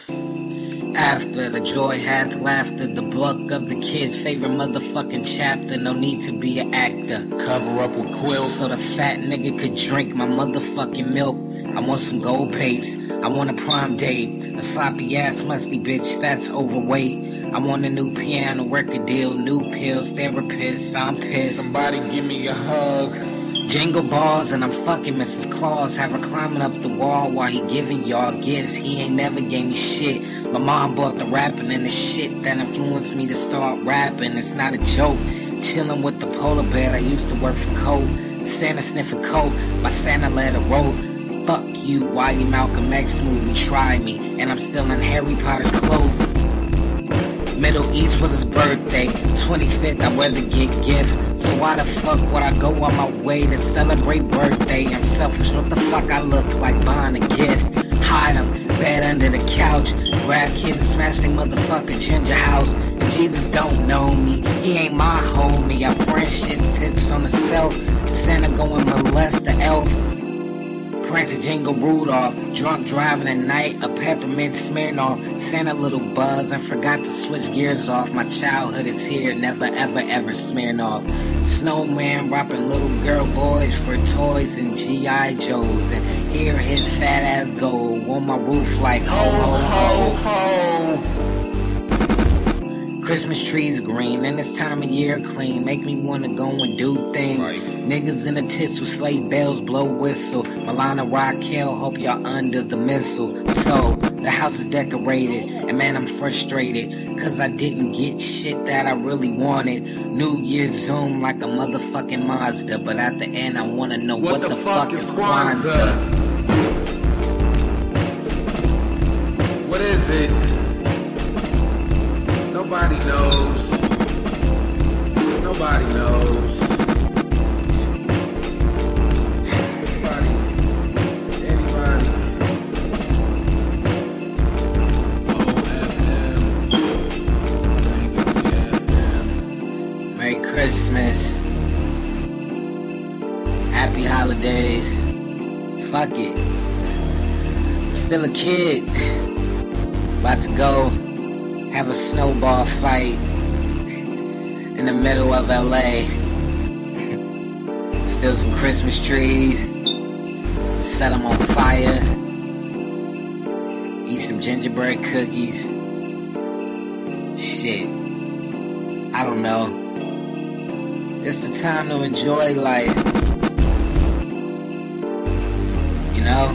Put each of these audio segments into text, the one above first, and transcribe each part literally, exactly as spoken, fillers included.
After the joy hath laughter, the book of the kid's favorite motherfucking chapter. No need to be an actor. Cover up with quills so the fat nigga could drink my motherfucking milk. I want some gold babes. I want a prom date. A sloppy ass musty bitch that's overweight. I want a new piano record deal, new pills, therapist. I'm pissed. Somebody give me a hug. Jingle balls and I'm fucking Missus Claus. Have her climbing up the wall while he giving y'all gifts. He ain't never gave me shit. My mom bought the rapping and the shit that influenced me to start rapping. It's not a joke. Chilling with the polar bear. I used to work for Coke. Santa sniffing coke. My Santa letter wrote, fuck you, why you Malcolm X movie, try me. And I'm still in Harry Potter's clothes. Middle East was his birthday, twenty-fifth I weather get gifts. So why the fuck would I go on my way to celebrate birthday? I'm selfish, what the fuck I look like buying a gift? Hide them, bed under the couch, grab kids and smash they motherfucking ginger house. And Jesus don't know me, he ain't my homie. Our friendship sits on the self, Santa going molest the elf. Prancer Jingle Rudolph, drunk driving at night, a peppermint Smirnoff, Santa little buzz, and forgot to switch gears off. My childhood is here, never ever ever smearing off. Snowman robbing little girl boys for toys and G I Joes, and hear his fat ass go on my roof like ho ho ho ho. Christmas trees green and this time of year clean, make me wanna go and do things. Right. Niggas in the tits with sleigh bells, blow whistle. Milana Raquel, hope y'all under the missile. So, the house is decorated, and man I'm frustrated, cause I didn't get shit that I really wanted. New Year's Zoom like a motherfucking Mazda, but at the end I wanna know what, what the, the fuck, fuck is Kwanzaa? What is it? Nobody knows. Nobody knows. Nobody. Anybody. O F M. Merry Christmas. Happy holidays. Fuck it. I'm still a kid. About to go have a snowball fight in the middle of L A. Still some Christmas trees. Set them on fire. Eat some gingerbread cookies. Shit. I don't know. It's the time to enjoy life. You know?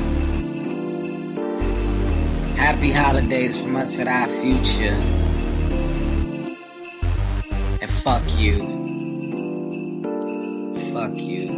Happy holidays from us at our future. And fuck you. Fuck you.